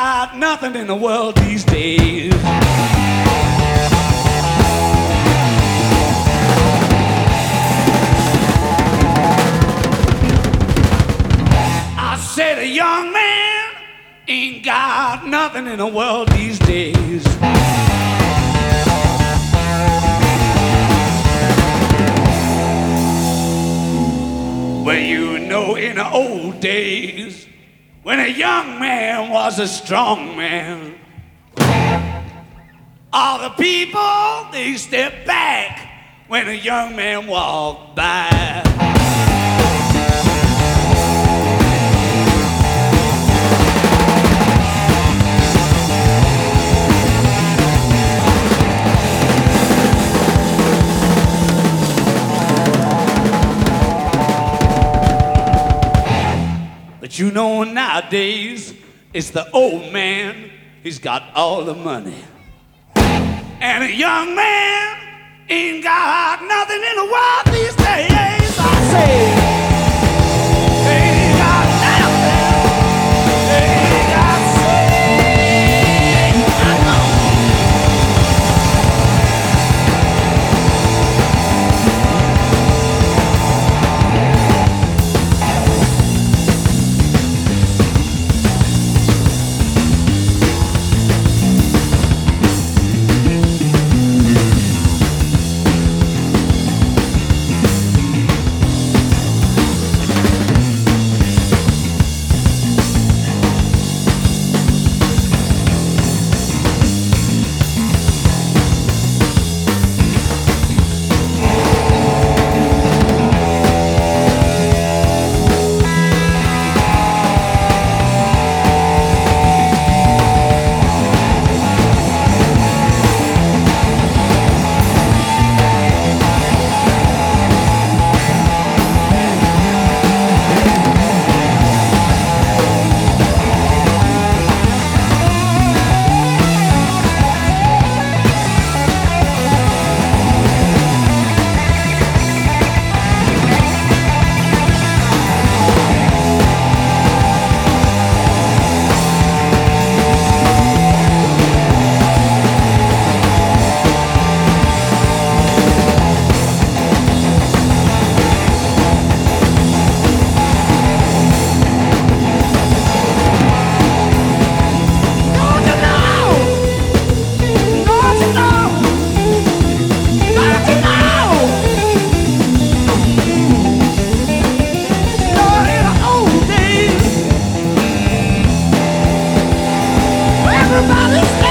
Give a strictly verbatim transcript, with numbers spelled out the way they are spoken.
got nothing in the world these days. I said a young man ain't got nothing in the world these days. Well, you know, in the old days, when a young man was a strong man, all the people, they stepped back when a young man walked by. But you know, nowadays, it's the old man, he's got all the money. And a young man ain't got nothing in the world these days. I say, ain't got nothing, ain't got shit. I know. Everybody's